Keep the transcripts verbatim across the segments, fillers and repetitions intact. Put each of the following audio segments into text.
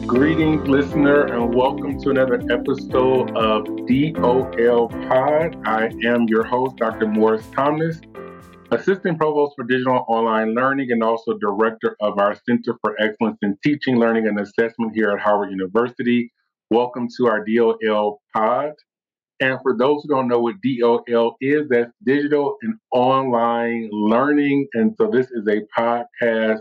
Greetings, listener, and welcome to another episode of D O L Pod. I am your host, Doctor Morris Thomas, Assistant Provost for Digital Online Learning and also Director of our Center for Excellence in Teaching, Learning, and Assessment here at Howard University. Welcome to our D O L Pod. And for those who don't know what D O L is, that's Digital and Online Learning. And so this is a podcast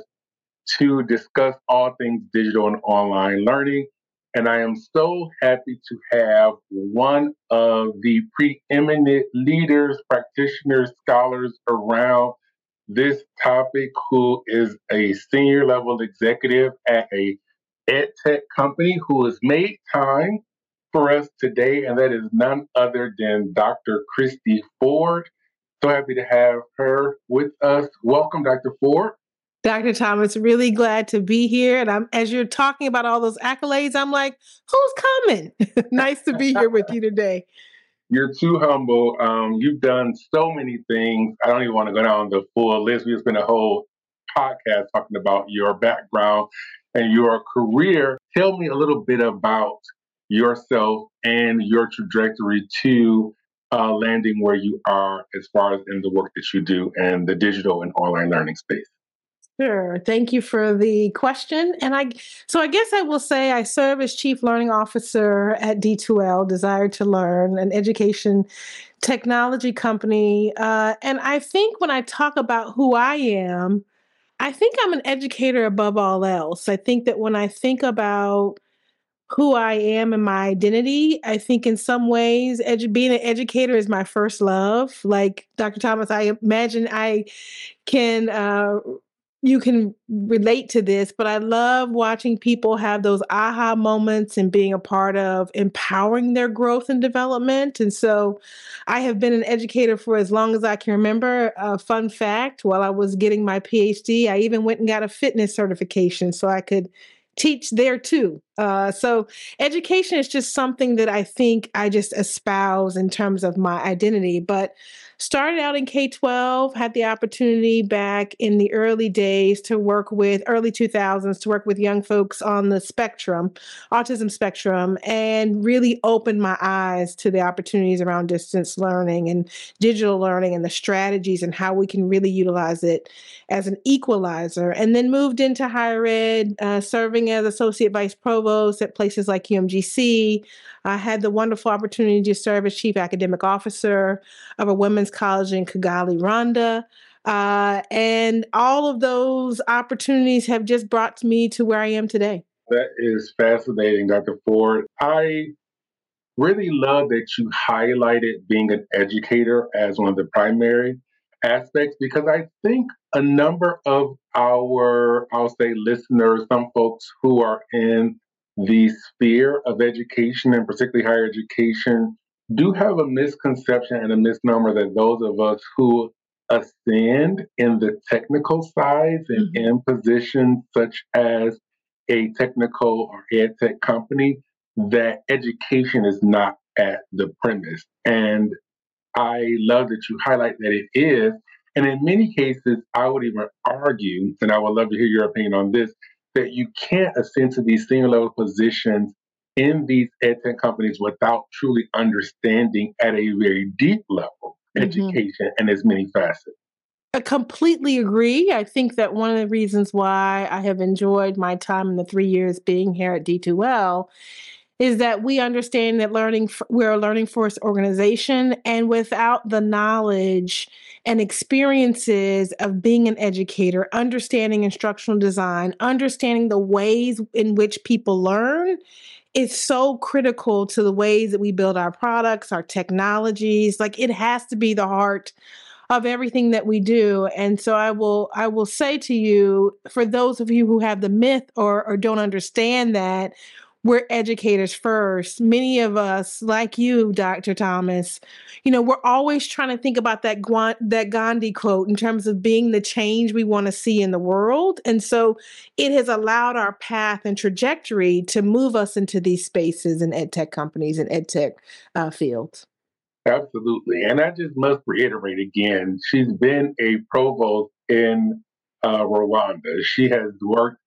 to discuss all things digital and online learning. And I am so happy to have one of the preeminent leaders, practitioners, scholars around this topic, who is a senior level executive at a ed tech company who has made time for us today, and that is none other than Doctor Christy Ford. So happy to have her with us. Welcome, Doctor Ford. Doctor Thomas, really glad to be here. And I'm, as you're talking about all those accolades, I'm like, who's coming? Nice to be here with you today. You're too humble. Um, you've done so many things. I don't even want to go down the full list. We've spent a whole podcast talking about your background and your career. Tell me a little bit about yourself and your trajectory to uh, landing where you are as far as in the work that you do in the digital and online learning space. Sure. Thank you for the question. And I, so I guess I will say I serve as Chief Learning Officer at D two L, Desire to Learn, an education technology company. Uh, and I think when I talk about who I am, I think I'm an educator above all else. I think that when I think about who I am and my identity, I think in some ways, edu- being an educator is my first love. Like Doctor Thomas, I imagine I can uh, you can relate to this, but I love watching people have those aha moments and being a part of empowering their growth and development. And so I have been an educator for as long as I can remember. A fun fact, while I was getting my PhD, I even went and got a fitness certification so I could teach there too. Uh, so education is just something that I think I just espouse in terms of my identity. But started out in K twelve, had the opportunity back in the early days to work with, early two thousands, to work with young folks on the spectrum, autism spectrum, and really opened my eyes to the opportunities around distance learning and digital learning and the strategies and how we can really utilize it as an equalizer. And then moved into higher ed, uh, serving as Associate Vice Provost at places like U M G C. I had the wonderful opportunity to serve as Chief Academic Officer of a women's college in Kigali, Rwanda. Uh, and all of those opportunities have just brought me to where I am today. That is fascinating, Doctor Ford. I really love that you highlighted being an educator as one of the primary aspects, because I think a number of our, I'll say, listeners, some folks who are in the sphere of education and particularly higher education, do have a misconception and a misnomer that those of us who ascend in the technical sides and Mhm. in positions such as a technical or ed tech company, that education is not at the premise. And I love that you highlight that it is. And in many cases, I would even argue, and I would love to hear your opinion on this, that you can't ascend to these senior level positions in these ed tech companies without truly understanding at a very deep level Mhm. education and its many facets. I completely agree. I think that one of the reasons why I have enjoyed my time in the three years being here at D two L is that we understand that learning we're a learning first organization, and without the knowledge and experiences of being an educator, understanding instructional design, understanding the ways in which people learn, is so critical to the ways that we build our products, our technologies. Like, it has to be the heart of everything that we do. And so I will I will say to you, for those of you who have the myth or, or don't understand that we're educators first, many of us, like you, Doctor Thomas, you know, we're always trying to think about that Gwan- that Gandhi quote in terms of being the change we want to see in the world. And so it has allowed our path and trajectory to move us into these spaces and ed tech companies and ed tech uh, fields. Absolutely. And I just must reiterate again, she's been a provost in uh, Rwanda. She has worked at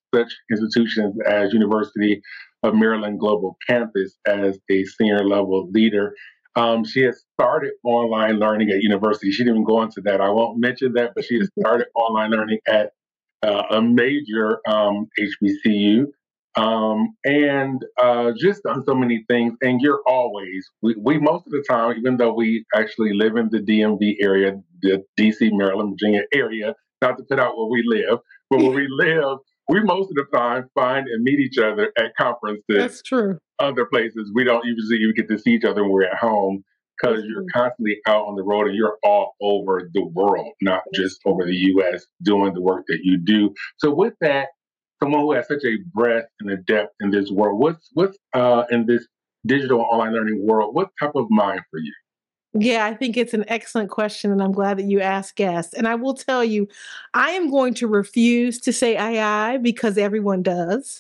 such institutions as University of Maryland Global Campus as a senior level leader. Um, she has started online learning at university. She didn't even go into that. I won't mention that, but she has started online learning at uh, a major um, H B C U, um, and uh, just done so many things. And you're always, we, we most of the time, even though we actually live in the D M V area, the D C, Maryland, Virginia area, not to put out where we live, but where we live, we most of the time find and meet each other at conferences. That's true. Other places, we don't usually even get to see each other when we're at home because you're constantly out on the road and you're all over the world, not just over the U S, doing the work that you do. So with that, someone who has such a breadth and a depth in this world, what's what's uh, in this digital online learning world, what type of mind for you? Yeah, I think it's an excellent question, and I'm glad that you asked guests. And I will tell you, I am going to refuse to say A I because everyone does.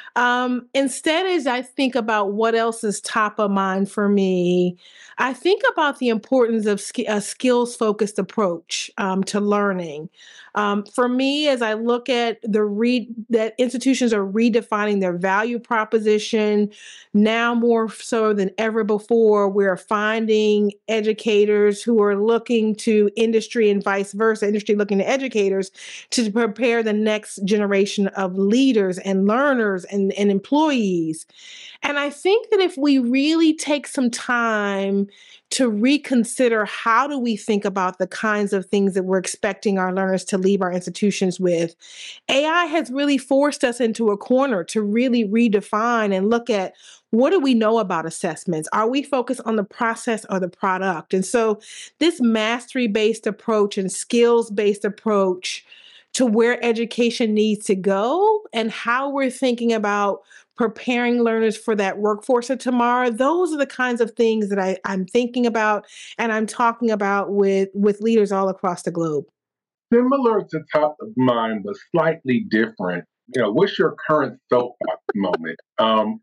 Um, instead, as I think about what else is top of mind for me, I think about the importance of sk- a skills focused approach um, to learning. Um, for me, as I look at the re- that institutions are redefining their value proposition now more so than ever before, we're finding educators who are looking to industry and vice versa, industry looking to educators to prepare the next generation of leaders and learners and, and employees. And I think that if we really take some time to reconsider how do we think about the kinds of things that we're expecting our learners to leave our institutions with, A I has really forced us into a corner to really redefine and look at what do we know about assessments? Are we focused on the process or the product? And so this mastery-based approach and skills-based approach to where education needs to go and how we're thinking about preparing learners for that workforce of tomorrow, those are the kinds of things that I, I'm thinking about and I'm talking about with, with leaders all across the globe. Similar to top of mind, but slightly different. You know, what's your current soapbox moment? Um,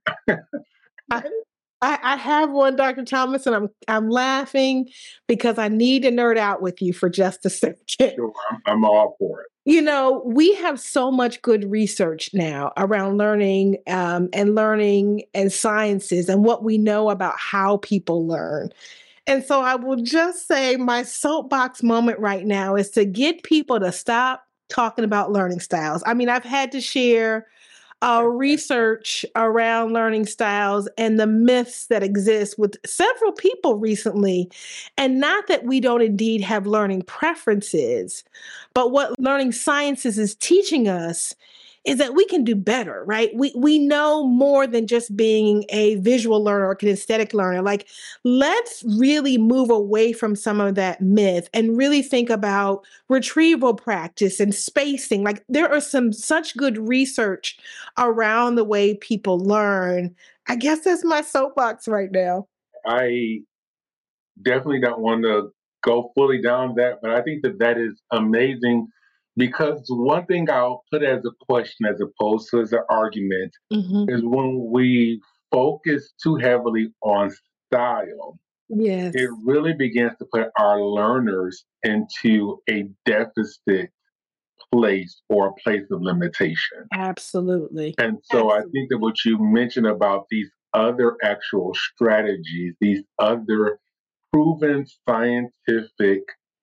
I, I, I have one, Doctor Thomas, and I'm I'm laughing because I need to nerd out with you for just a second. Sure, I'm, I'm all for it. You know, we have so much good research now around learning um, and learning and sciences and what we know about how people learn. And so I will just say my soapbox moment right now is to get people to stop talking about learning styles. I mean, I've had to share uh, research around learning styles and the myths that exist with several people recently. And not that we don't indeed have learning preferences, but what learning sciences is teaching us is that we can do better, right? We we know more than just being a visual learner or kinesthetic learner. Like, let's really move away from some of that myth and really think about retrieval practice and spacing. Like, there are some such good research around the way people learn. I guess that's my soapbox right now. I definitely don't want to go fully down that, but I think that that is amazing because one thing I'll put as a question as opposed to as an argument Mhm. is when we focus too heavily on style, it Yes, really begins to put our learners into a deficit place or a place of limitation. absolutely. And so I Absolutely. think that what you mentioned about these other actual strategies, these other proven scientific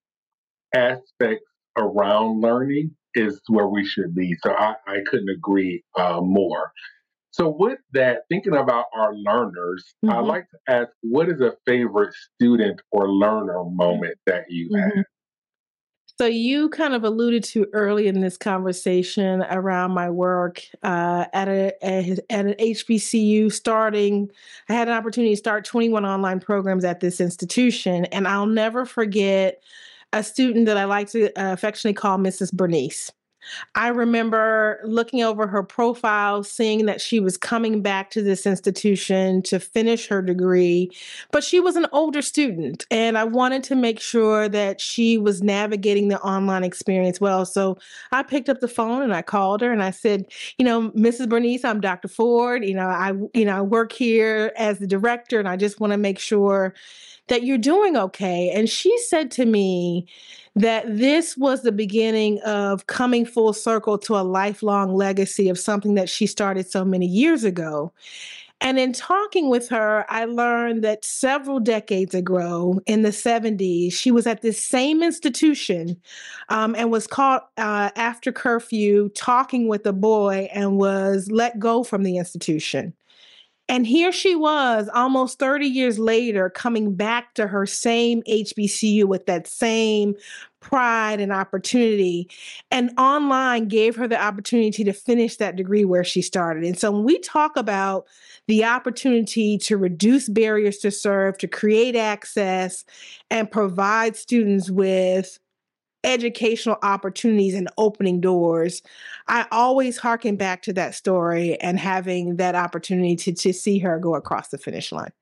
aspects around learning is where we should be. So I, I couldn't agree uh, more. So with that, thinking about our learners, I'd Mhm. like to ask, what is a favorite student or learner moment that you Mhm. So you kind of alluded to early in this conversation around my work uh, at a at at an H B C U. Starting, I had an opportunity to start twenty-one online programs at this institution, and I'll never forget a student that I like to uh, affectionately call Missus Bernice. I remember looking over her profile, seeing that she was coming back to this institution to finish her degree, but she was an older student, and I wanted to make sure that she was navigating the online experience well. So I picked up the phone and I called her and I said, you know, Missus Bernice, I'm Doctor Ford. You know, I you know I work here as the director, and I just want to make sure that you're doing okay. And she said to me that this was the beginning of coming full circle to a lifelong legacy of something that she started so many years ago. And in talking with her, I learned that several decades ago in the seventies, she was at this same institution um, and was caught uh, after curfew talking with a boy and was let go from the institution. And here she was almost thirty years later, coming back to her same H B C U with that same pride and opportunity. And online gave her the opportunity to finish that degree where she started. And so when we talk about the opportunity to reduce barriers to serve, to create access, and provide students with educational opportunities and opening doors, I always harken back to that story and having that opportunity to, to see her go across the finish line.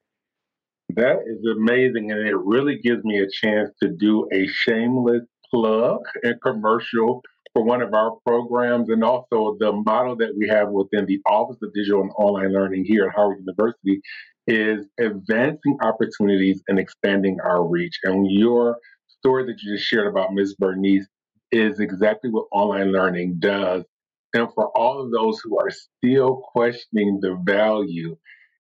That is amazing. And it really gives me a chance to do a shameless plug and commercial for one of our programs, and also the model that we have within the Office of Digital and Online Learning here at Howard University is advancing opportunities and expanding our reach. And your story that you just shared about Miz Bernice is exactly what online learning does. And for all of those who are still questioning the value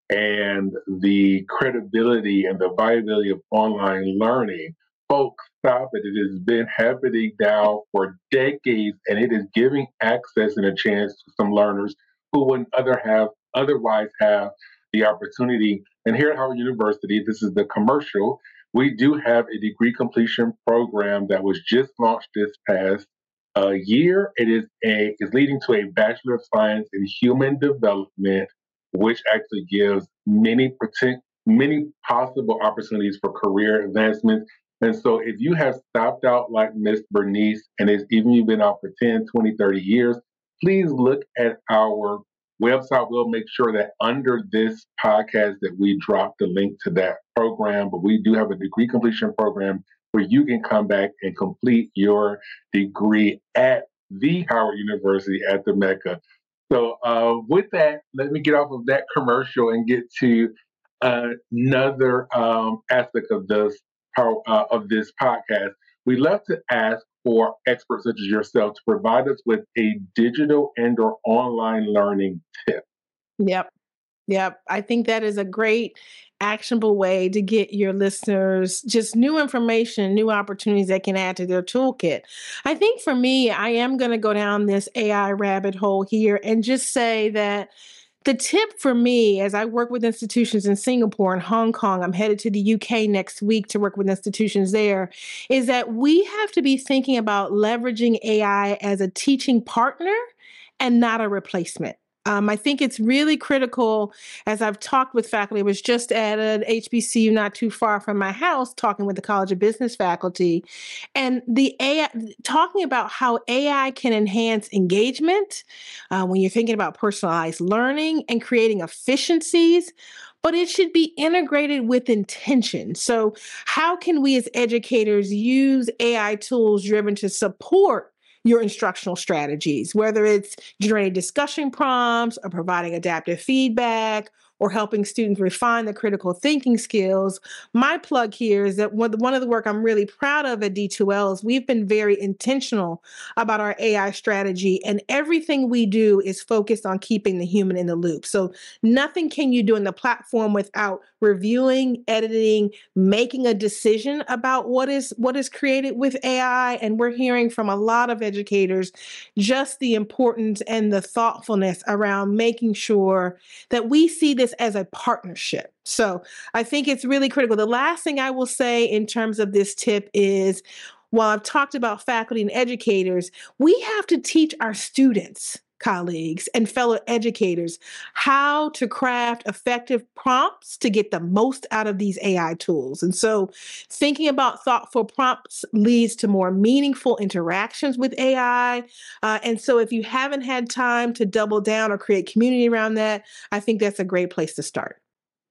and the credibility and the viability of online learning, folks, stop it. It has been happening now for decades, and it is giving access and a chance to some learners who wouldn't other have otherwise have the opportunity. And here at Howard University, this is the commercial. We do have a degree completion program that was just launched this past uh, year. It is a is leading to a Bachelor of Science in Human Development, which actually gives many poten- many possible opportunities for career advancement. And so if you have stopped out like Miss Bernice, and it's even you've been out for ten, twenty, thirty years, please look at our website. We'll make sure that under this podcast that we drop the link to that program. But we do have a degree completion program where you can come back and complete your degree at the Howard University at the Mecca. So uh, with that, let me get off of that commercial and get to uh, another um, aspect of this how, uh, of this podcast. We love to ask for experts such as yourself to provide us with a digital and or online learning tip. Yep. Yep. I think that is a great actionable way to get your listeners just new information, new opportunities that can add to their toolkit. I think for me, I am going to go down this A I rabbit hole here and just say that the tip for me, as I work with institutions in Singapore and Hong Kong, I'm headed to the U K next week to work with institutions there, is that we have to be thinking about leveraging A I as a teaching partner and not a replacement. Um, I think it's really critical as I've talked with faculty. I was just at an H B C U not too far from my house talking with the College of Business faculty, and the A I, talking about how A I can enhance engagement uh, when you're thinking about personalized learning and creating efficiencies, but it should be integrated with intention. So, how can we as educators use A I tools driven to support your instructional strategies, whether it's generating discussion prompts or providing adaptive feedback or helping students refine the critical thinking skills? My plug here is that one one of the work I'm really proud of at D two L is we've been very intentional about our A I strategy, and everything we do is focused on keeping the human in the loop. So nothing can you do in the platform without reviewing, editing, making a decision about what is what is created with A I. And we're hearing from a lot of educators just the importance and the thoughtfulness around making sure that we see this as a partnership. So I think it's really critical. The last thing I will say in terms of this tip is, while I've talked about faculty and educators, we have to teach our students, colleagues, and fellow educators how to craft effective prompts to get the most out of these A I tools. And so thinking about thoughtful prompts leads to more meaningful interactions with A I. Uh, and so if you haven't had time to double down or create community around that, I think that's a great place to start.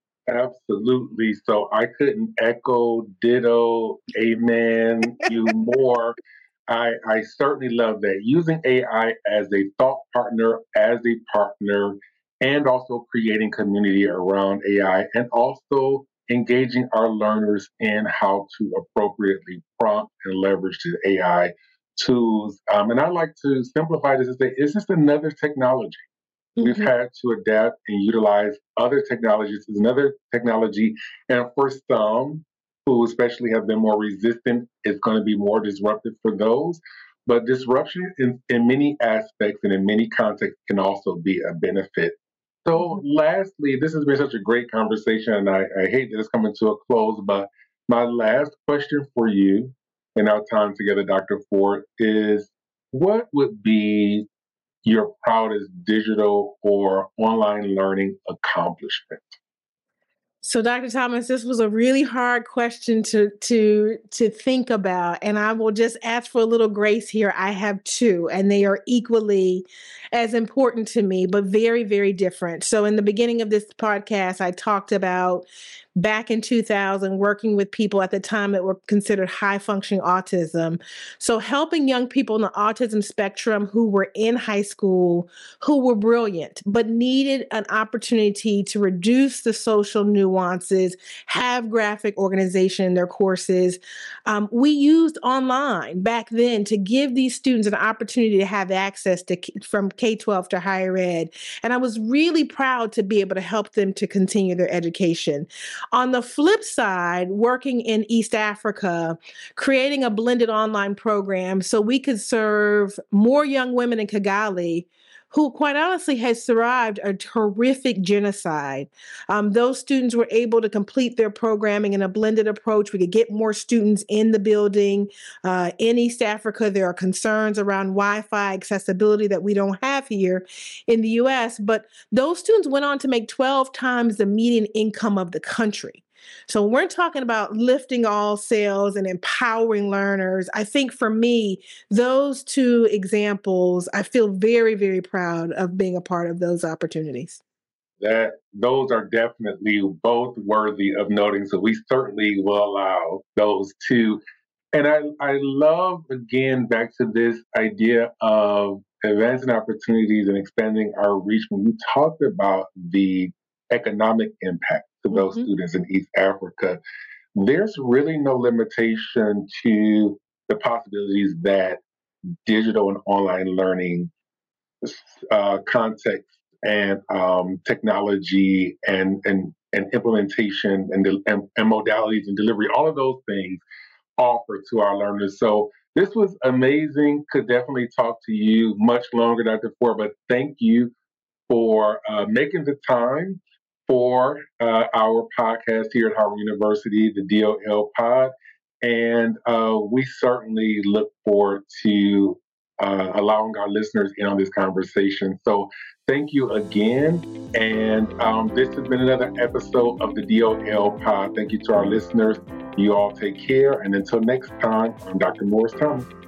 Absolutely. So I couldn't echo, ditto, amen, you more. I, I certainly love that. Using A I as a thought partner, as a partner, and also creating community around A I, and also engaging our learners in how to appropriately prompt and leverage the A I tools. Um, and I like to simplify this and say it's just another technology. We've Mhm. had to adapt and utilize other technologies. It's another technology. And for some who especially have been more resistant, it's going to be more disruptive for those. But disruption in, in many aspects and in many contexts can also be a benefit. So, Mhm. lastly, this has been such a great conversation, and I, I hate that it's coming to a close, but my last question for you in our time together, Doctor Ford, is what would be your proudest digital or online learning accomplishment? So, Doctor Thomas, this was a really hard question to to to think about, and I will just ask for a little grace here. I have two, and they are equally as important to me, but very, very different. So, in the beginning of this podcast, I talked about back in two thousand working with people at the time that were considered high functioning autism. So, helping young people on the autism spectrum who were in high school, who were brilliant, but needed an opportunity to reduce the social nuances, have graphic organization in their courses. Um, we used online back then to give these students an opportunity to have access to from K twelve to higher ed. And I was really proud to be able to help them to continue their education. On the flip side, working in East Africa, creating a blended online program so we could serve more young women in Kigali who quite honestly has survived a horrific genocide. Um, those students were able to complete their programming in a blended approach. We could get more students in the building. Uh, in East Africa, there are concerns around Wi-Fi accessibility that we don't have here in the U S, but those students went on to make twelve times the median income of the country. So when we're talking about lifting all sails and empowering learners, I think for me, those two examples, I feel very, very proud of being a part of those opportunities. That those are definitely both worthy of noting. So we certainly will allow those two. And I, I love again back to this idea of advancing opportunities and expanding our reach. When you talked about the economic impact to those Mhm. students in East Africa, there's really no limitation to the possibilities that digital and online learning uh, context and um, technology and, and and implementation and, the, and and modalities and delivery, all of those things offer to our learners. So this was amazing. Could definitely talk to you much longer, Doctor Ford, but thank you for uh, making the time for uh, our podcast here at Howard University, the D O L Pod. And uh, we certainly look forward to uh, allowing our listeners in on this conversation. So thank you again. And um, this has been another episode of the D O L Pod. Thank you to our listeners. You all take care. And until next time, I'm Doctor Morris Thomas.